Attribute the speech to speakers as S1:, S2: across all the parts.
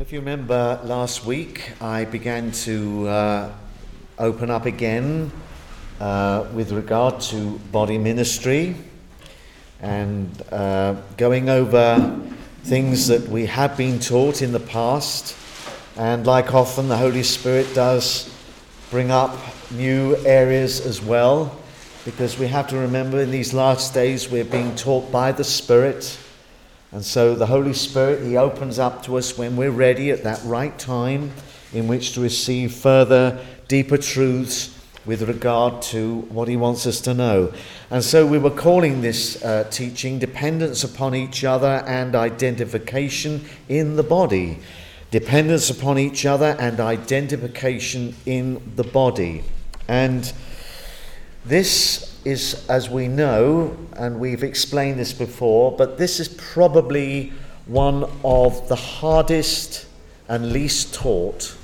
S1: If you remember last week, I began to open up again with regard to body ministry and going over things that we have been taught in the past. And like often, the Holy Spirit does bring up new areas as well, because we have to remember in these last days we're being taught by the Spirit. And so the Holy Spirit, He opens up to us when we're ready at that right time in which to receive further, deeper truths with regard to what He wants us to know. And so we were calling this teaching Dependence Upon Each Other and Identification in the Body. Dependence upon each other and identification in the body. And this is, as we know, and we've explained this before, but this is probably one of the hardest and least taught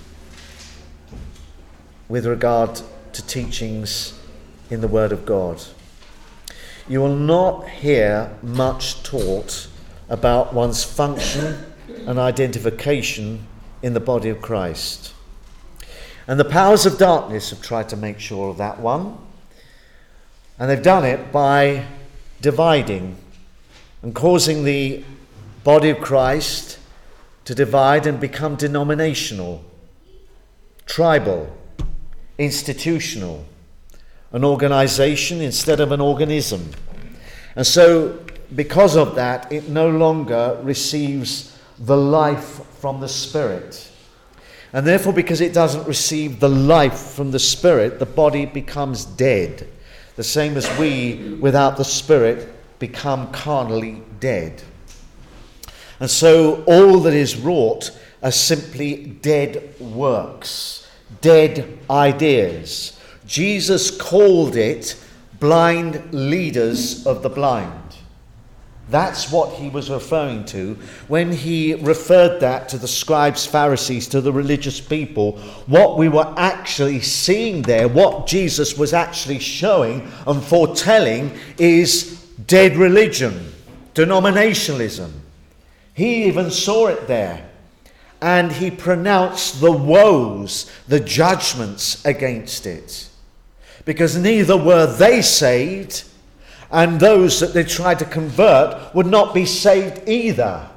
S1: with regard to teachings in the Word of God. You will not hear much taught about one's function and identification in the body of Christ. And the powers of darkness have tried to make sure of that one. And they've done it by dividing and causing the body of Christ to divide and become denominational, tribal, institutional, an organization instead of an organism. And so, because of that, it no longer receives the life from the Spirit. And therefore, because it doesn't receive the life from the Spirit, the body becomes dead. The same as we, without the Spirit, become carnally dead. And so all that is wrought are simply dead works, dead ideas. Jesus called it blind leaders of the blind. That's what he was referring to when he referred that to the scribes, Pharisees, to the religious people. What we were actually seeing there, what Jesus was actually showing and foretelling, is dead religion, denominationalism. He even saw it there. And he pronounced the woes, the judgments against it. Because neither were they saved, and those that they tried to convert would not be saved either.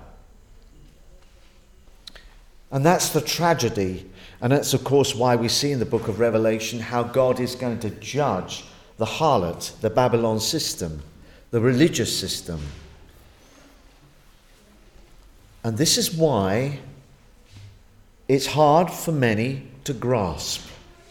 S1: And that's the tragedy. And that's, of course, why we see in the book of Revelation how God is going to judge the harlot, the Babylon system, the religious system. And this is why it's hard for many to grasp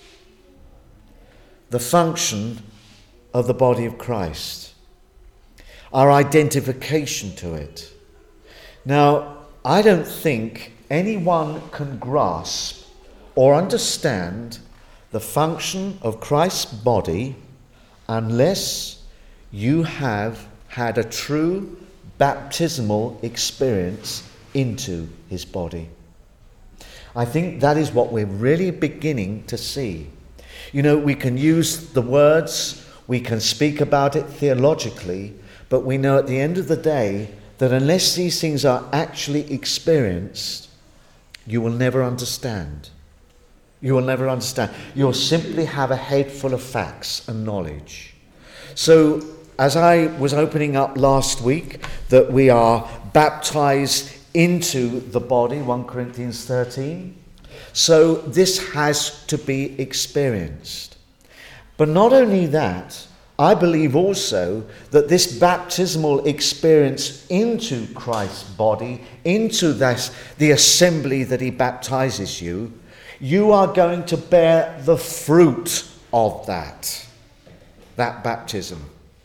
S1: the function of the body of Christ, our identification to it. Now, I don't think anyone can grasp or understand the function of Christ's body unless you have had a true baptismal experience into his body. I think that is what we're really beginning to see. You know, we can use the words, we can speak about it theologically, but we know at the end of the day that unless these things are actually experienced, you will never understand. You will never understand. You'll simply have a head full of facts and knowledge. So, as I was opening up last week, that we are baptized into the body, 1 Corinthians 13. So this has to be experienced. But not only that, I believe also that this baptismal experience into Christ's body, into the assembly that he baptizes you, you are going to bear the fruit of that baptism.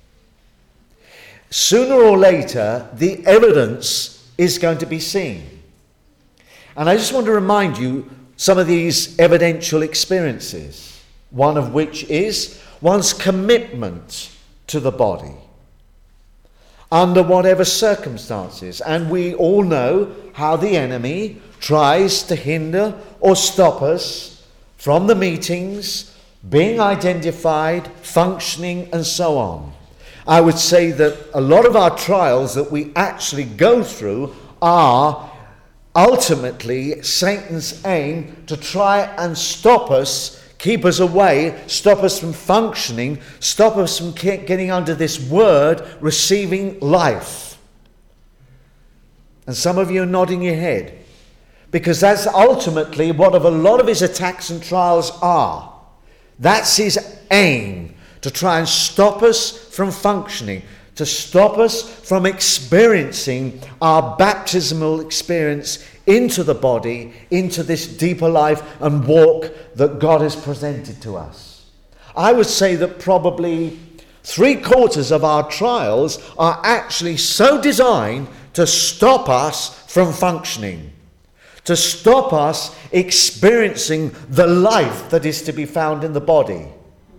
S1: Sooner or later, the evidence is going to be seen. And I just want to remind you some of these evidential experiences, one of which is one's commitment to the body under whatever circumstances. And we all know how the enemy tries to hinder or stop us from the meetings, being identified, functioning, and so on. I would say that a lot of our trials that we actually go through are ultimately Satan's aim to try and stop us, keep us away, stop us from functioning, stop us from getting under this word, receiving life. And some of you are nodding your head, because that's ultimately what a lot of his attacks and trials are. That's his aim, to try and stop us from functioning, to stop us from experiencing our baptismal experience into the body, into this deeper life and walk that God has presented to us. I would say that probably 3/4 of our trials are actually so designed to stop us from functioning, to stop us experiencing the life that is to be found in the body.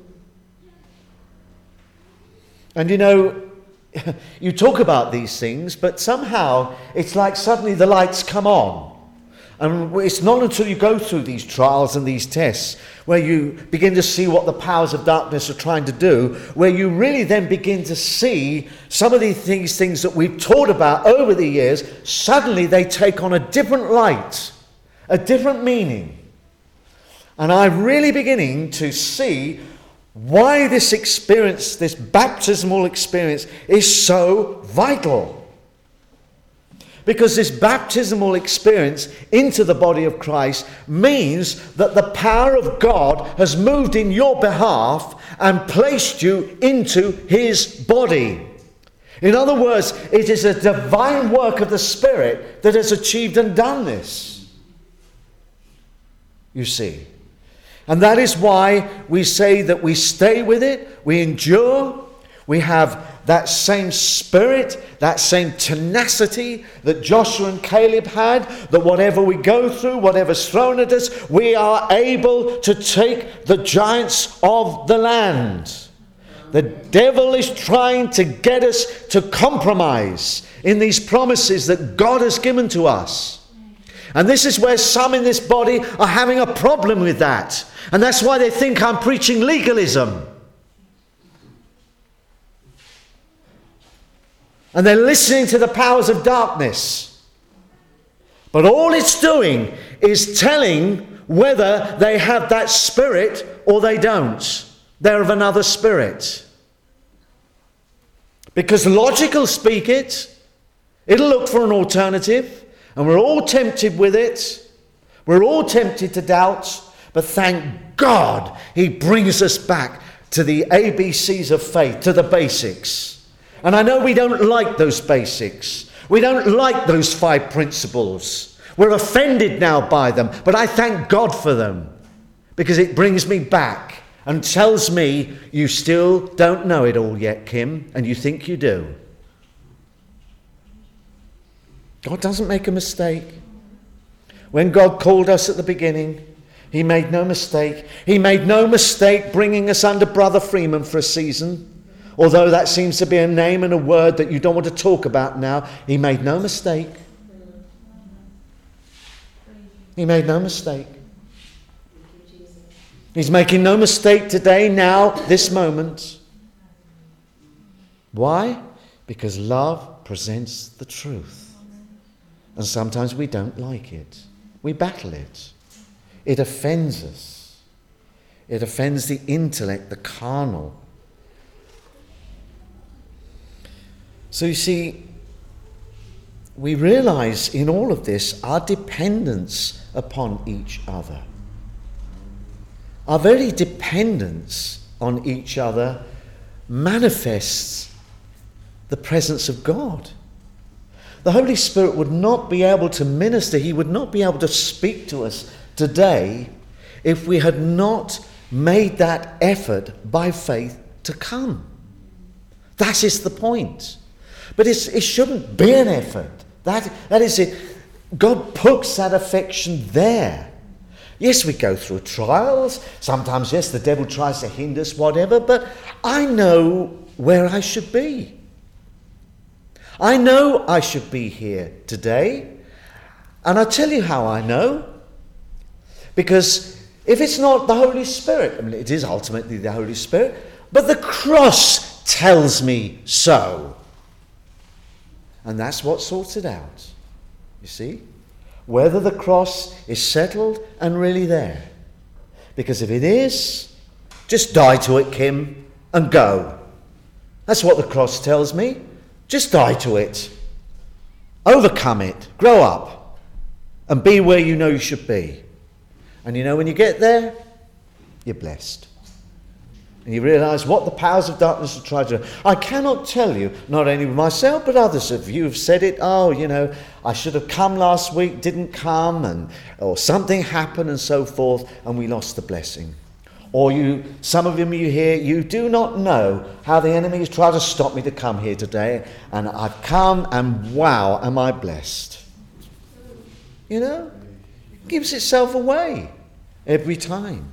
S1: And you know, you talk about these things, but somehow it's like suddenly the lights come on. And it's not until you go through these trials and these tests where you begin to see what the powers of darkness are trying to do, where you really then begin to see some of these things that we've taught about over the years, suddenly they take on a different light, a different meaning. And I'm really beginning to see why this experience, this baptismal experience, is so vital. Because this baptismal experience into the body of Christ means that the power of God has moved in your behalf and placed you into his body. In other words, it is a divine work of the Spirit that has achieved and done this. You see. And that is why we say that we stay with it, we endure, we have that same spirit, that same tenacity that Joshua and Caleb had, that whatever we go through, whatever's thrown at us, we are able to take the giants of the land. The devil is trying to get us to compromise in these promises that God has given to us. And this is where some in this body are having a problem with that. And that's why they think I'm preaching legalism. And they're listening to the powers of darkness. But all it's doing is telling whether they have that spirit or they don't. They're of another spirit. Because logic will speak it. It'll look for an alternative. And we're all tempted with it. We're all tempted to doubt. But thank God he brings us back to the ABCs of faith, to the basics. And I know we don't like those basics. We don't like those 5 principles. We're offended now by them. But I thank God for them. Because it brings me back and tells me you still don't know it all yet, Kim. And you think you do. God doesn't make a mistake. When God called us at the beginning, he made no mistake. He made no mistake bringing us under Brother Freeman for a season. Although that seems to be a name and a word that you don't want to talk about now. He made no mistake. He made no mistake. He's making no mistake today, now, this moment. Why? Because love presents the truth. And sometimes we don't like it. We battle it. It offends us. It offends the intellect, the carnal. So you see, we realize in all of this our dependence upon each other. Our very dependence on each other manifests the presence of God. The Holy Spirit would not be able to minister, he would not be able to speak to us today if we had not made that effort by faith to come. That is the point. But it shouldn't be an effort. That is it. God puts that affection there. Yes, we go through trials. Sometimes, yes, the devil tries to hinder us, whatever. But I know where I should be. I know I should be here today. And I'll tell you how I know. Because if it's not the Holy Spirit, I mean, it is ultimately the Holy Spirit, but the cross tells me so. And that's what sorts it out. You see? whether the cross is settled and really there. Because if it is, just die to it, Kim, and go. That's what the cross tells me. Just die to it. Overcome it. Grow up. And be where you know you should be. And you know when you get there, you're blessed. And you realise what the powers of darkness have tried to do. I cannot tell you, not only myself, but others of you have said it. Oh, I should have come last week, didn't come, or something happened and so forth, and we lost the blessing. Or some of them you hear, you do not know how the enemy has tried to stop me to come here today, and I've come, and wow, am I blessed. It gives itself away every time.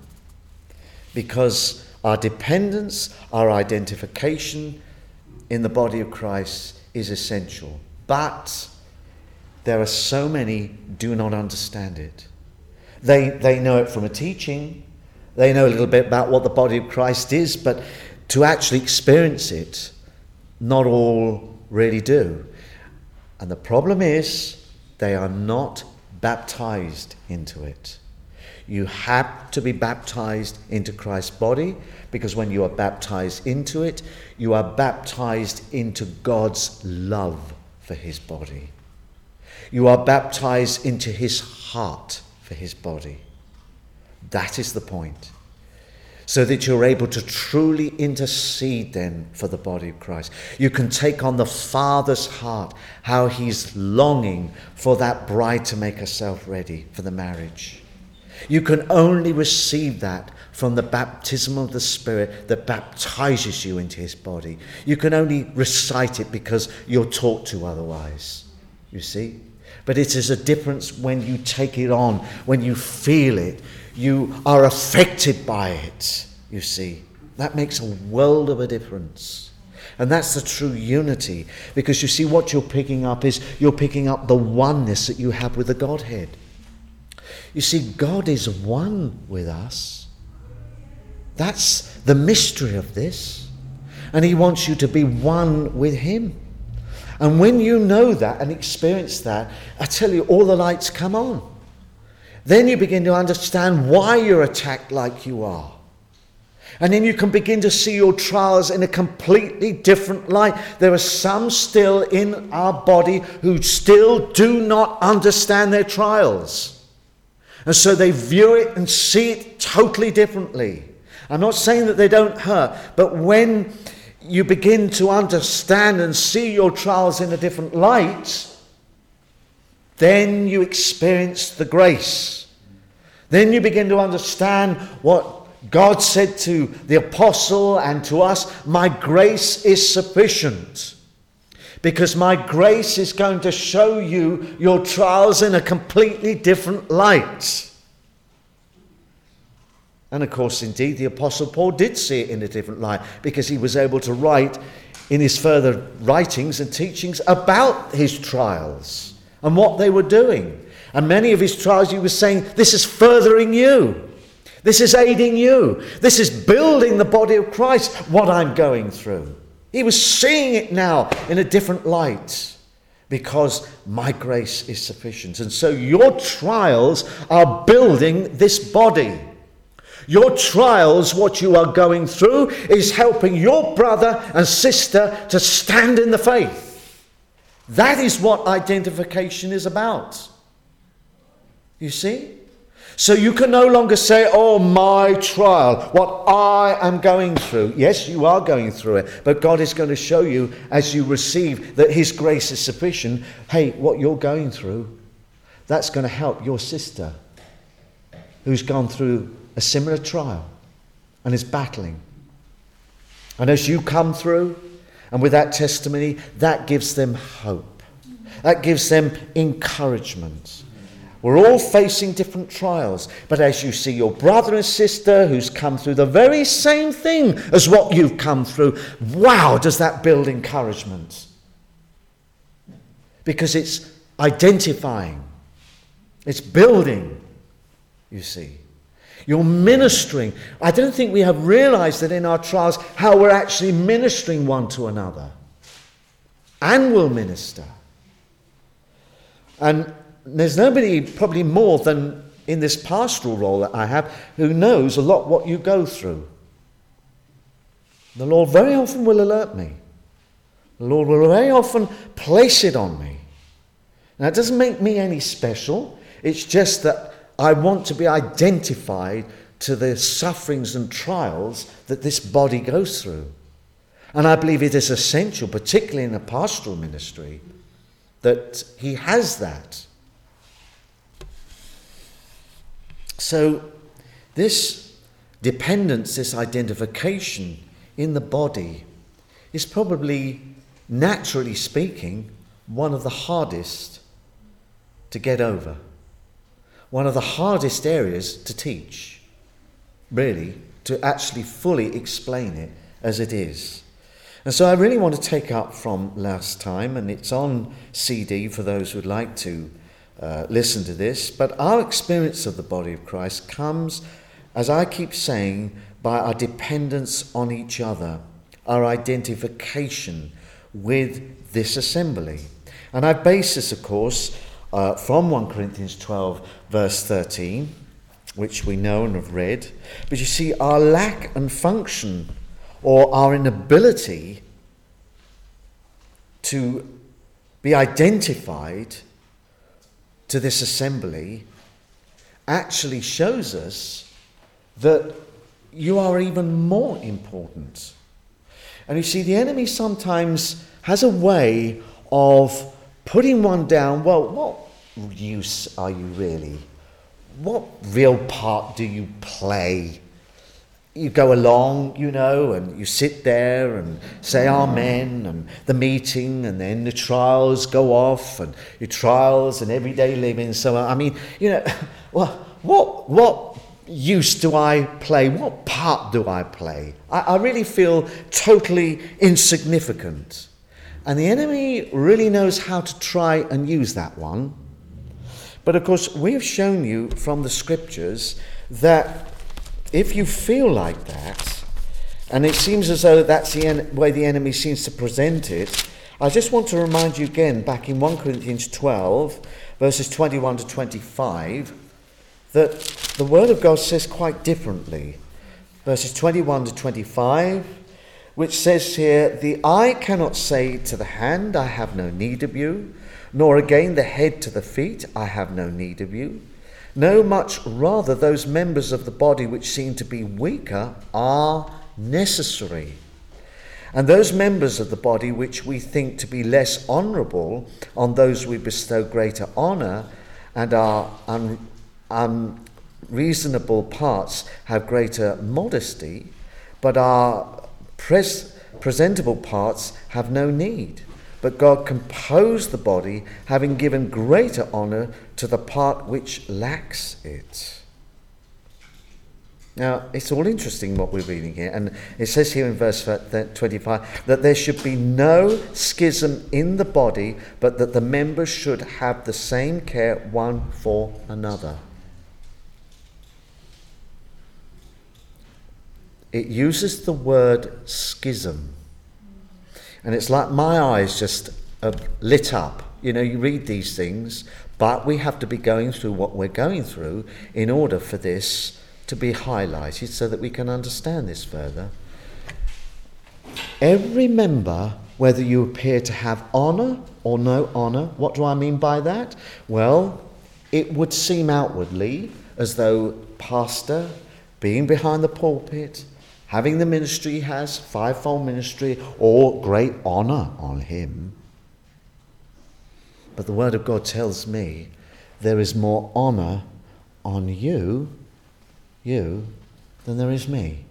S1: Because our dependence, our identification in the body of Christ is essential. But there are so many do not understand it. They know it from a teaching. They know a little bit about what the body of Christ is, but to actually experience it, not all really do. And the problem is they are not baptized into it. You have to be baptized into Christ's body, because when you are baptized into it, you are baptized into God's love for his body. You are baptized into his heart for his body. That is the point. So that you're able to truly intercede then for the body of Christ. You can take on the Father's heart, how he's longing for that bride to make herself ready for the marriage. You can only receive that from the baptism of the Spirit that baptizes you into his body. You can only recite it because you're taught to otherwise, you see. But it is a difference when you take it on, when you feel it, you are affected by it, you see. That makes a world of a difference. And that's the true unity, because you see what you're picking up is you're picking up the oneness that you have with the Godhead. You see, God is one with us. That's the mystery of this. And he wants you to be one with him. And when you know that and experience that, I tell you, all the lights come on. Then you begin to understand why you're attacked like you are. And then you can begin to see your trials in a completely different light. There are some still in our body who still do not understand their trials. And so they view it and see it totally differently. I'm not saying that they don't hurt, but when you begin to understand and see your trials in a different light, then you experience the grace. Then you begin to understand what God said to the apostle and to us, my grace is sufficient. Because my grace is going to show you your trials in a completely different light. And of course, indeed, the Apostle Paul did see it in a different light, because he was able to write in his further writings and teachings about his trials and what they were doing. And many of his trials, he was saying, this is furthering you. This is aiding you. This is building the body of Christ, what I'm going through. He was seeing it now in a different light, because my grace is sufficient. And so your trials are building this body. Your trials, what you are going through, is helping your brother and sister to stand in the faith. That is what identification is about. You see? So you can no longer say, oh, my trial, what I am going through. Yes, you are going through it, but God is going to show you as you receive that his grace is sufficient. Hey, what you're going through, that's going to help your sister who's gone through a similar trial and is battling. And as you come through, and with that testimony, that gives them hope. That gives them encouragement. We're all facing different trials, but as you see your brother and sister who's come through the very same thing as what you've come through, wow, does that build encouragement? Because it's identifying, it's building, you see. You're ministering. I don't think we have realized that in our trials how we're actually ministering one to another. And will minister. And there's nobody probably more than in this pastoral role that I have who knows a lot what you go through. The Lord very often will alert me. The Lord will very often place it on me. Now, it doesn't make me any special. It's just that I want to be identified to the sufferings and trials that this body goes through. And I believe it is essential, particularly in a pastoral ministry, that he has that. So this dependence, this identification in the body is probably, naturally speaking, one of the hardest to get over. One of the hardest areas to teach, really, to actually fully explain it as it is. And so I really want to take up from last time, and it's on CD for those who would like to listen to this, but our experience of the body of Christ comes, as I keep saying, by our dependence on each other, our identification with this assembly. And I base this, of course, from 1 Corinthians 12, verse 13, which we know and have read. But you see, our lack and function, or our inability to be identified to this assembly, actually shows us that you are even more important. And you see, the enemy sometimes has a way of putting one down. Well, what use are you really? What real part do you play? You go along, and you sit there and say amen, and the meeting, and then the trials go off, and your trials and everyday living. So, well, what use do I play? What part do I play? I really feel totally insignificant. And the enemy really knows how to try and use that one. But of course, we have shown you from the scriptures that if you feel like that, and it seems as though that's the way the enemy seems to present it, I just want to remind you again, back in 1 Corinthians 12, verses 21 to 25, that the Word of God says quite differently. Verses 21 to 25, which says here, "The eye cannot say to the hand, I have no need of you, nor again the head to the feet, I have no need of you. No, much rather those members of the body which seem to be weaker are necessary. And those members of the body which we think to be less honourable, on those we bestow greater honour, and our unreasonable parts have greater modesty, but our presentable parts have no need. But God composed the body, having given greater honour to the part which lacks it." Now, it's all interesting what we're reading here. And it says here in verse 25 that there should be no schism in the body, but that the members should have the same care one for another. It uses the word schism. And it's like my eyes just lit up. You read these things, but we have to be going through what we're going through in order for this to be highlighted so that we can understand this further. Every member, whether you appear to have honour or no honour, what do I mean by that? Well, it would seem outwardly as though pastor, being behind the pulpit, having the ministry he has, fivefold ministry, all great honour on him. But the Word of God tells me there is more honour on you, than there is me.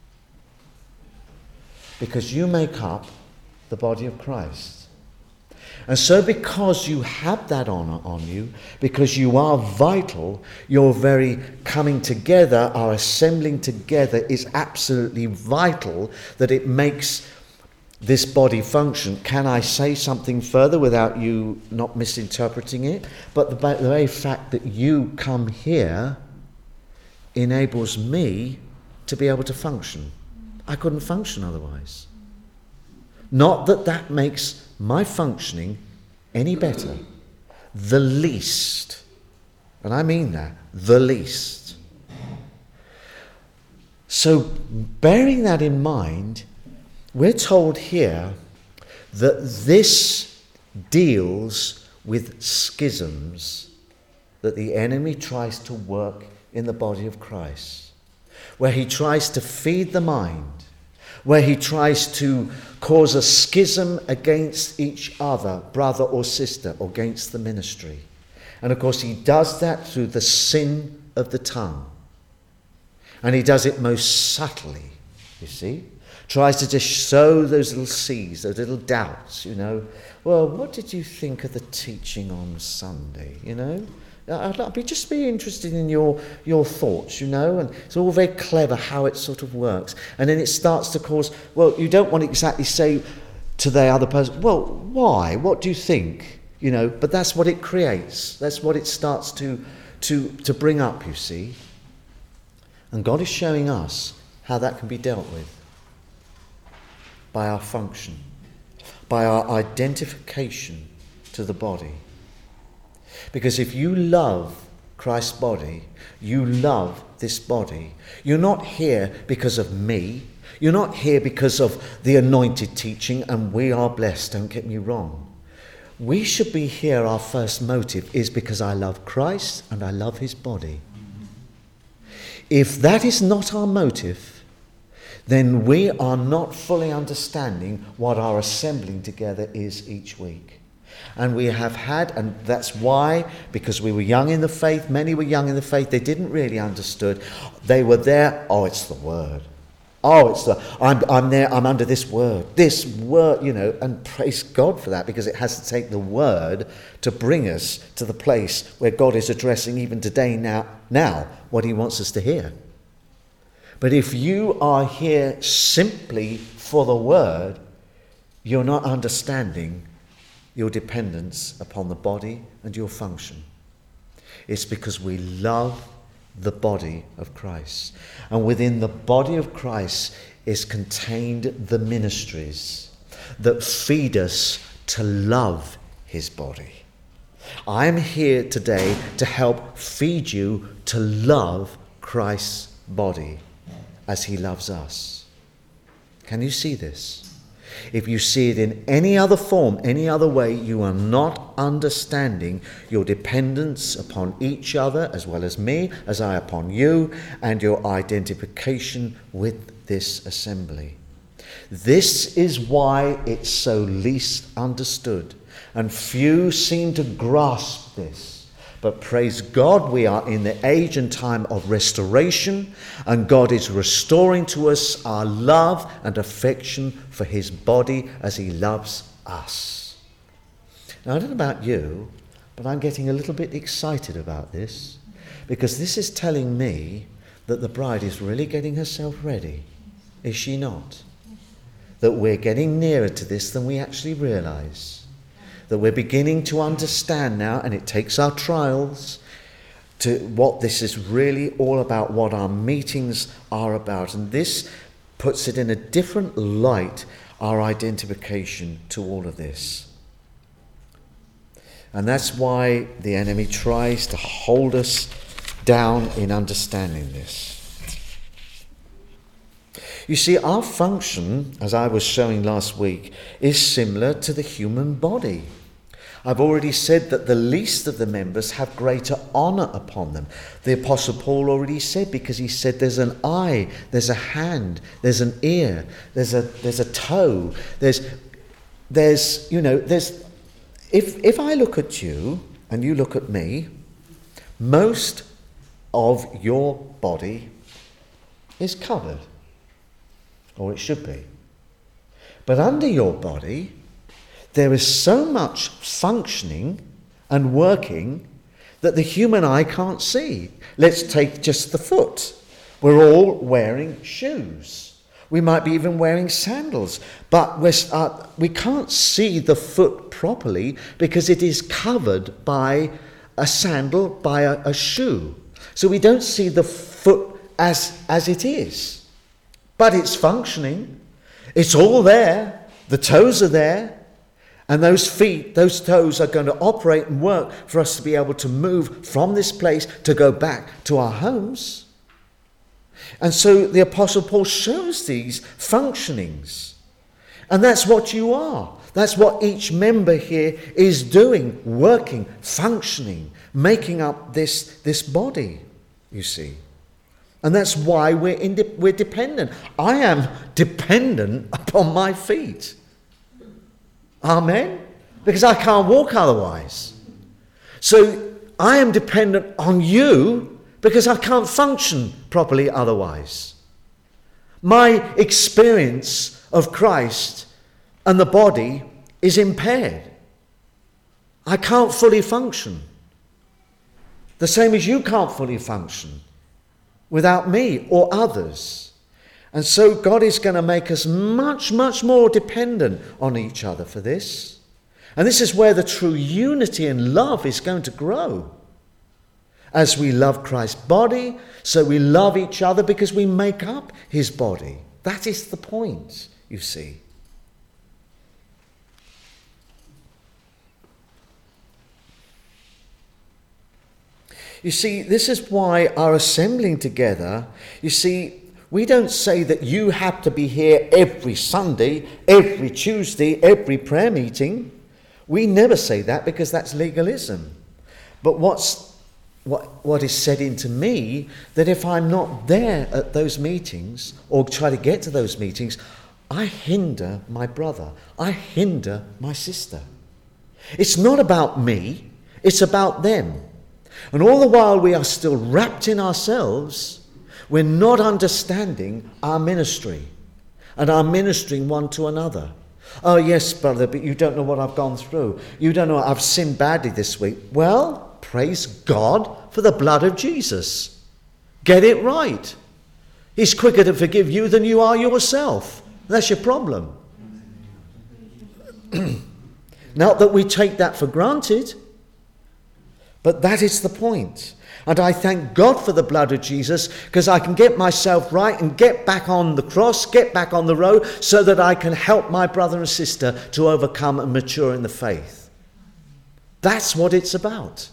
S1: Because you make up the body of Christ. And so because you have that honour on you, because you are vital, your very coming together, our assembling together is absolutely vital, that it makes this body function. Can I say something further without you not misinterpreting it? But the very fact that you come here enables me to be able to function. I couldn't function otherwise. Not that that makes my functioning any better, the least. And I mean that, the least. So bearing that in mind, we're told here that this deals with schisms that the enemy tries to work in the body of Christ, where he tries to feed the mind, where he tries to cause a schism against each other, brother or sister, or against the ministry. And of course he does that through the sin of the tongue. And he does it most subtly, you see. Tries to just sow those little seeds, those little doubts, Well, what did you think of the teaching on Sunday, I'd just be interested in your thoughts, and it's all very clever how it sort of works. And then it starts to cause, well, you don't want to exactly say to the other person, well, why? What do you think? But that's what it creates. That's what it starts to bring up, you see. And God is showing us how that can be dealt with by our function, by our identification to the body. Because if you love Christ's body, you love this body. You're not here because of me. You're not here because of the anointed teaching, and we are blessed, don't get me wrong. We should be here, our first motive is because I love Christ and I love his body. If that is not our motive, then we are not fully understanding what our assembling together is each week. And we have had, and that's why, because we were young in the faith, many were young in the faith, they didn't really understood. They were there, it's the word. I'm there, I'm under this word, and praise God for that, because it has to take the word to bring us to the place where God is addressing even today now what he wants us to hear. But if you are here simply for the word, you're not understanding your dependence upon the body and your function. It's because we love the body of Christ. And within the body of Christ is contained the ministries that feed us to love his body. I'm here today to help feed you to love Christ's body as he loves us. Can you see this? If you see it in any other form, any other way, you are not understanding your dependence upon each other, as well as me, as I upon you, and your identification with this assembly. This is why it's so least understood, and few seem to grasp this. But praise God, we are in the age and time of restoration, and God is restoring to us our love and affection for his body as he loves us. Now, I don't know about you, but I'm getting a little bit excited about this, because this is telling me that the bride is really getting herself ready. Is she not? That we're getting nearer to this than we actually realize. That we're beginning to understand now, and it takes our trials, to what this is really all about, what our meetings are about. And this puts it in a different light, our identification to all of this. And that's why the enemy tries to hold us down in understanding this. You see, our function, as I was showing last week, is similar to the human body. I've already said that the least of the members have greater honour upon them. The Apostle Paul already said, because he said there's an eye, there's a hand, there's an ear, there's a toe, there's if I look at you and you look at me, most of your body is covered, or it should be. But under your body, there is so much functioning and working that the human eye can't see. Let's take just the foot. We're all wearing shoes. We might be even wearing sandals, but we can't see the foot properly because it is covered by a sandal, by a shoe. So we don't see the foot as it is. But it's functioning. It's all there. The toes are there. And those feet, those toes are going to operate and work for us to be able to move from this place to go back to our homes. And so the Apostle Paul shows these functionings. And that's what you are. That's what each member here is doing, working, functioning, making up this body, you see. And that's why we're dependent. I am dependent upon my feet. Amen? Because I can't walk otherwise. So I am dependent on you because I can't function properly otherwise. My experience of Christ and the body is impaired. I can't fully function. The same as you can't fully function without me or others. And so God is going to make us much, much more dependent on each other for this. And this is where the true unity and love is going to grow. As we love Christ's body, so we love each other because we make up his body. That is the point, you see. You see, this is why our assembling together, you see, we don't say that you have to be here every Sunday, every Tuesday, every prayer meeting. We never say that because that's legalism. But what is said into me, that if I'm not there at those meetings or try to get to those meetings, I hinder my brother. I hinder my sister. It's not about me. It's about them. And all the while we are still wrapped in ourselves, we're not understanding our ministry and our ministering one to another. Oh, yes, brother, but you don't know what I've gone through. You don't know I've sinned badly this week. Well, praise God for the blood of Jesus. Get it right. He's quicker to forgive you than you are yourself. That's your problem. Not that we take that for granted, but that is the point. And I thank God for the blood of Jesus because I can get myself right and get back on the cross, get back on the road so that I can help my brother and sister to overcome and mature in the faith. That's what it's about.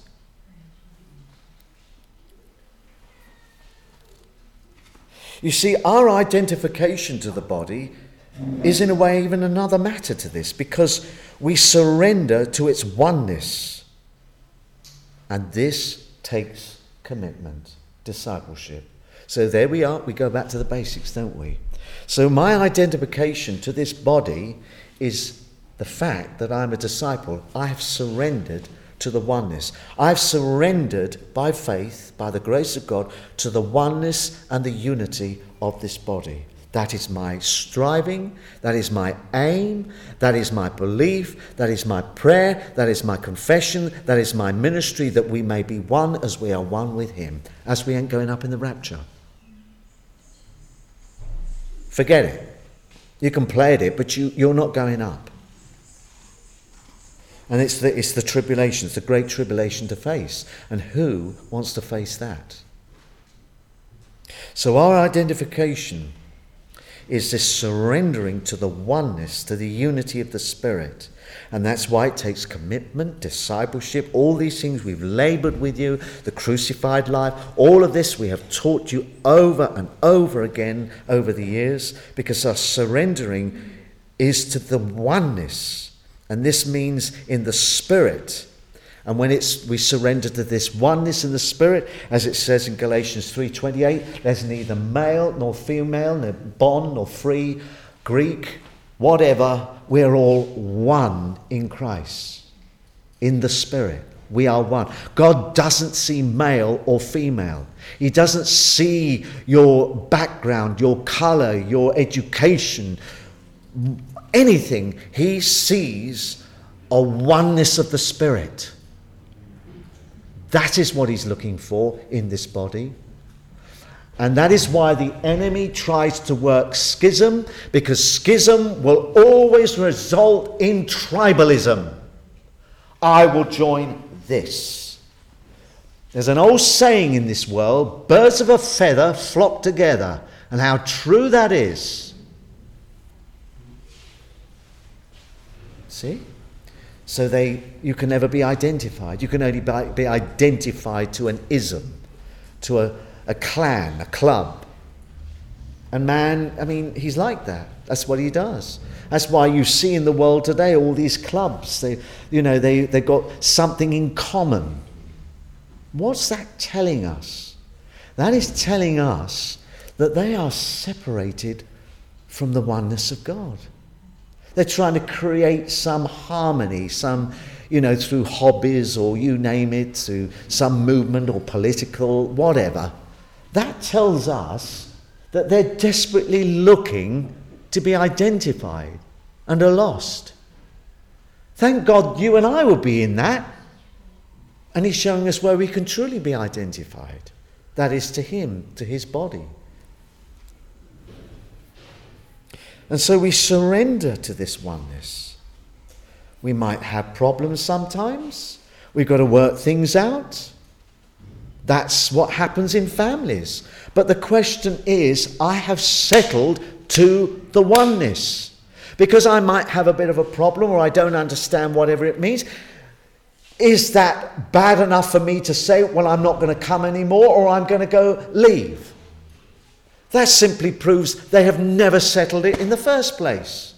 S1: You see, our identification to the body is in a way even another matter to this because we surrender to its oneness. And this takes commitment, discipleship. So there we are. We go back to the basics, don't we? So my identification to this body is the fact that I'm a disciple. I have surrendered to the oneness. I've surrendered by faith, by the grace of God, to the oneness and the unity of this body. That is my striving, that is my aim, that is my belief, that is my prayer, that is my confession, that is my ministry, that we may be one as we are one with him, as we ain't going up in the rapture. Forget it. You can play at it, but you're not going up. And it's the tribulation, it's the great tribulation to face. And who wants to face that? So our identification is this surrendering to the oneness, to the unity of the Spirit. And that's why it takes commitment, discipleship, all these things we've labored with you, the crucified life, all of this we have taught you over and over again over the years, because our surrendering is to the oneness. And this means in the Spirit. And when we surrender to this oneness in the Spirit, as it says in Galatians 3:28, there's neither male nor female, nor bond nor free, Greek, whatever, we're all one in Christ. In the Spirit, we are one. God doesn't see male or female. He doesn't see your background, your colour, your education, anything. He sees a oneness of the Spirit. That is what he's looking for in this body. And that is why the enemy tries to work schism, because schism will always result in tribalism. I will join this. There's an old saying in this world, birds of a feather flock together. And how true that is. See? So you can never be identified. You can only be identified to an ism, to a clan, a club. And man, I mean, he's like that. That's what he does. That's why you see in the world today all these clubs. They've got something in common. What's that telling us? That is telling us that they are separated from the oneness of God. They're trying to create some harmony, through hobbies or you name it, through some movement or political, whatever. That tells us that they're desperately looking to be identified and are lost. Thank God you and I will be in that. And he's showing us where we can truly be identified. That is to him, to his body. And so we surrender to this oneness. We might have problems sometimes. We've got to work things out. That's what happens in families. But the question is, I have settled to the oneness. Because I might have a bit of a problem or I don't understand whatever it means. Is that bad enough for me to say, well, I'm not going to come anymore or I'm going to go leave? That simply proves they have never settled it in the first place.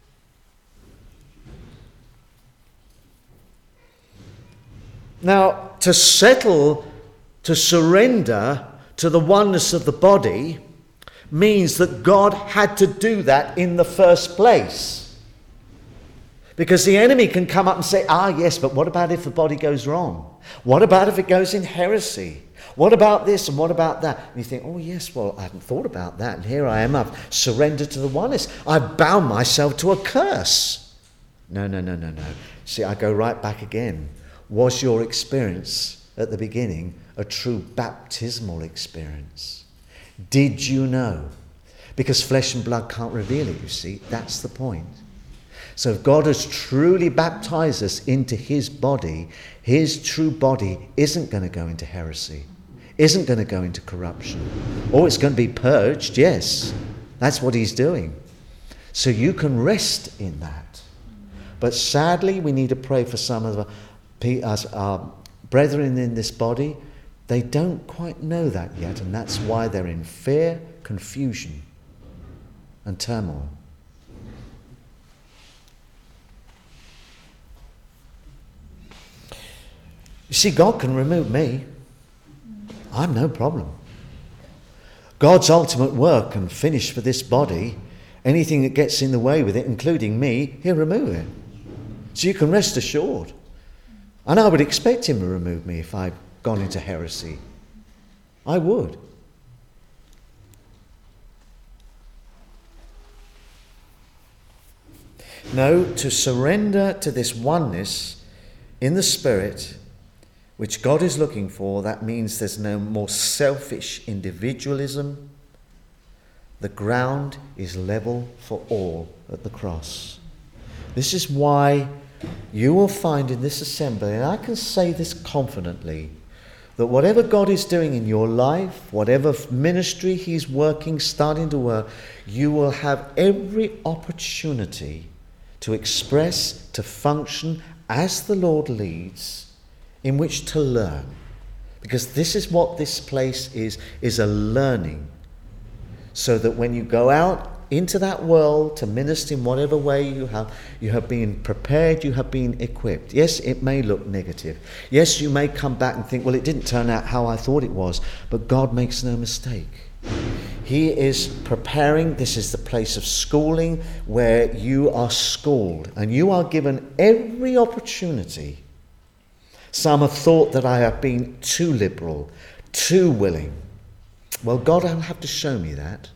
S1: Now, to settle, to surrender to the oneness of the body means that God had to do that in the first place. Because the enemy can come up and say, yes, but what about if the body goes wrong? What about if it goes in heresy? What about this and what about that? And you think, oh yes, well, I hadn't thought about that. And here I am, I've surrendered to the oneness. I've bound myself to a curse. No. See, I go right back again. Was your experience at the beginning a true baptismal experience? Did you know? Because flesh and blood can't reveal it, you see. That's the point. So if God has truly baptized us into his body, his true body isn't going to go into heresy, isn't going to go into corruption. Or it's going to be purged, yes. That's what he's doing. So you can rest in that. But sadly, we need to pray for some of our brethren in this body. They don't quite know that yet, and that's why they're in fear, confusion, and turmoil. You see, God can remove me. I'm no problem. God's ultimate work and finish for this body, anything that gets in the way with it, including me, he'll remove it. So you can rest assured. And I would expect him to remove me if I'd gone into heresy. I would. No, to surrender to this oneness in the Spirit, which God is looking for, that means there's no more selfish individualism. The ground is level for all at the cross. This is why you will find in this assembly, and I can say this confidently, that whatever God is doing in your life, whatever ministry he's working, starting to work, you will have every opportunity to express, to function as the Lord leads, in which to learn. Because this is what this place is a learning. So that when you go out into that world to minister in whatever way you have been prepared, you have been equipped. Yes, it may look negative. Yes, you may come back and think, well, it didn't turn out how I thought it was. But God makes no mistake. He is preparing. This is the place of schooling where you are schooled. And you are given every opportunity. Some have thought that I have been too liberal, too willing. Well, God will have to show me that.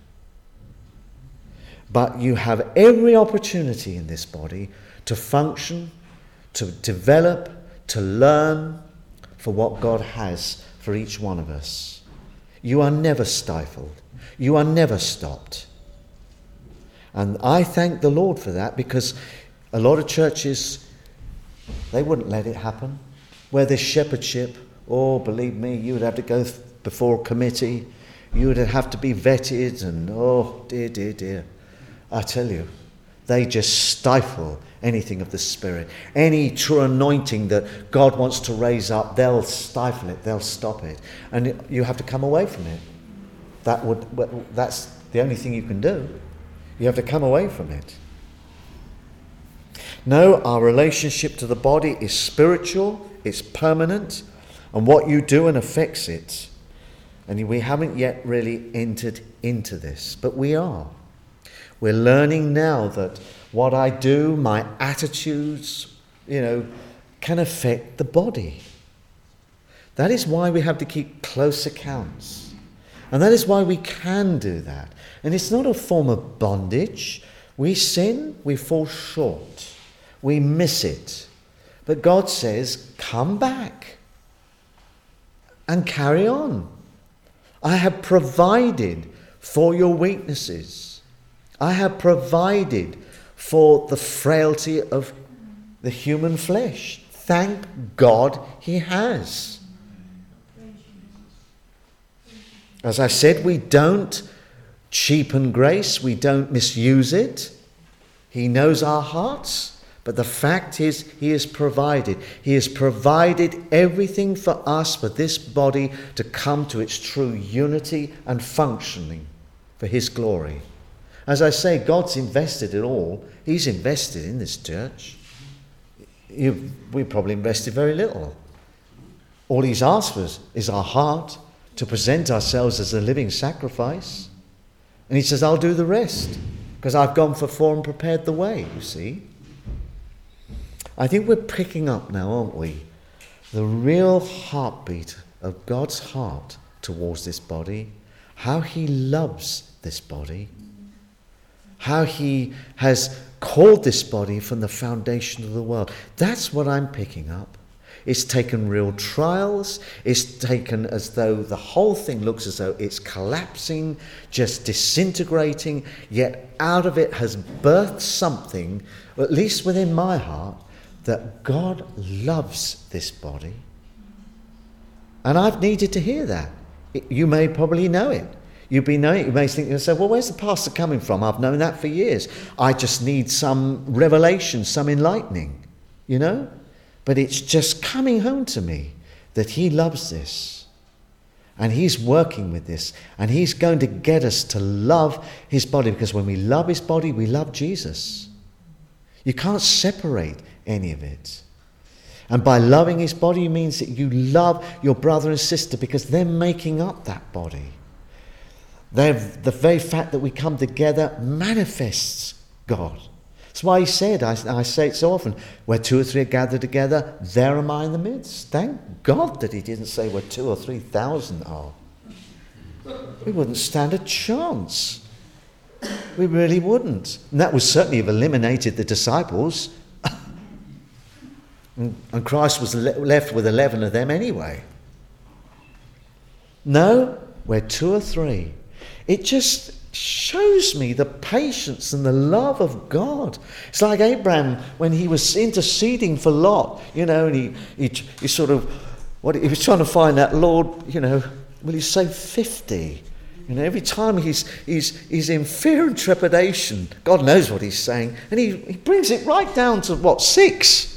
S1: But you have every opportunity in this body to function, to develop, to learn for what God has for each one of us. You are never stifled. You are never stopped. And I thank the Lord for that, because a lot of churches, they wouldn't let it happen. Where there's shepherdship, believe me, you would have to go before a committee. You would have to be vetted and, dear. I tell you, they just stifle anything of the Spirit. Any true anointing that God wants to raise up, they'll stifle it, they'll stop it. And you have to come away from it. That's the only thing you can do. You have to come away from it. No, our relationship to the body is spiritual, it's permanent, and what you do and affects it. And we haven't yet really entered into this, but we are. We're learning now that what I do, my attitudes, can affect the body. That is why we have to keep close accounts. And that is why we can do that. And it's not a form of bondage. We sin, we fall short. We miss it. But God says, come back and carry on. I have provided for your weaknesses. I have provided for the frailty of the human flesh. Thank God he has. As I said, we don't cheapen grace. We don't misuse it. He knows our hearts. But the fact is, he has provided. He has provided everything for us, for this body to come to its true unity and functioning for his glory. As I say, God's invested it all. He's invested in this church. We probably invested very little. All he's asked for is our heart to present ourselves as a living sacrifice. And he says, I'll do the rest, because I've gone before and prepared the way, you see. I think we're picking up now, aren't we, the real heartbeat of God's heart towards this body, how he loves this body, how he has called this body from the foundation of the world. That's what I'm picking up. It's taken real trials. It's taken as though the whole thing looks as though it's collapsing, just disintegrating, yet out of it has birthed something, at least within my heart, that God loves this body. And I've needed to hear that. You may probably know it. You've been knowing it. You may think to yourself, well, where's the pastor coming from? I've known that for years. I just need some revelation, some enlightening, But it's just coming home to me that he loves this. And he's working with this. And he's going to get us to love his body. Because when we love his body, we love Jesus. You can't separate any of it. And by loving his body means that you love your brother and sister because they're making up that body. The very fact that we come together manifests God. That's why he said, I say it so often, where 2 or 3 are gathered together, there am I in the midst. Thank God that he didn't say where 2,000 or 3,000 are. We wouldn't stand a chance. We really wouldn't. And that would certainly have eliminated the disciples. And Christ was left with 11 of them anyway. No, we're 2 or 3. It just shows me the patience and the love of God. It's like Abraham when he was interceding for Lot, and he sort of, he was trying to find that Lord, will you say 50? Every time he's in fear and trepidation, God knows what he's saying, and he brings it right down to 6?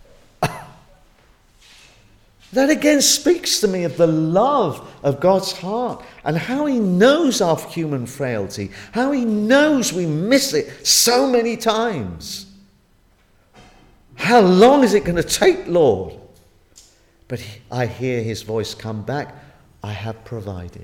S1: That again speaks to me of the love of God's heart and how he knows our human frailty, how he knows we miss it so many times. How long is it going to take, Lord? But I hear his voice come back, I have provided.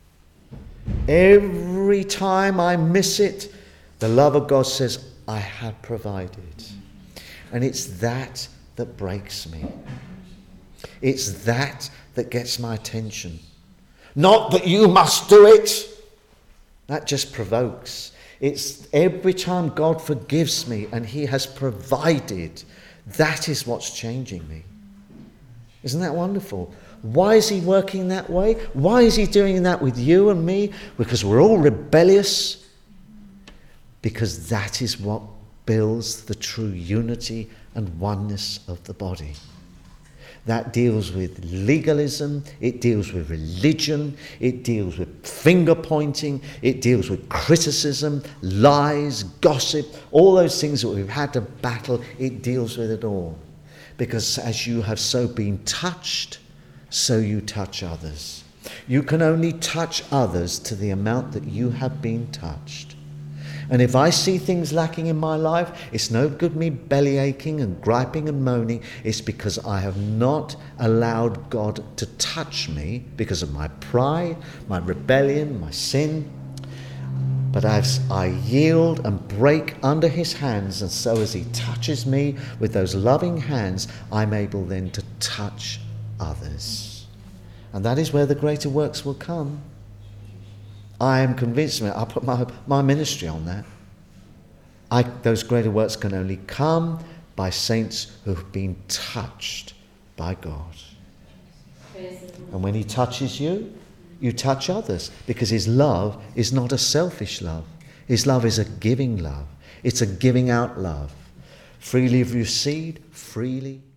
S1: Every time I miss it, the love of God says, I have provided. And it's that that breaks me. It's that gets my attention. Not that you must do it. That just provokes. It's every time God forgives me and he has provided, that is what's changing me. Isn't that wonderful? Why is he working that way? Why is he doing that with you and me? Because we're all rebellious. Because that is what builds the true unity and oneness of the body. That deals with legalism, it deals with religion, it deals with finger pointing, it deals with criticism, lies, gossip, all those things that we've had to battle, it deals with it all. Because as you have so been touched, so you touch others. You can only touch others to the amount that you have been touched. And if I see things lacking in my life, it's no good me belly aching and griping and moaning. It's because I have not allowed God to touch me because of my pride, my rebellion, my sin. But as I yield and break under his hands, and so as he touches me with those loving hands, I'm able then to touch others. And that is where the greater works will come. I am convinced, I put my ministry on that. Those greater works can only come by saints who have been touched by God. And when he touches you, you touch others, because his love is not a selfish love. His love is a giving love. It's a giving out love. Freely you've received, freely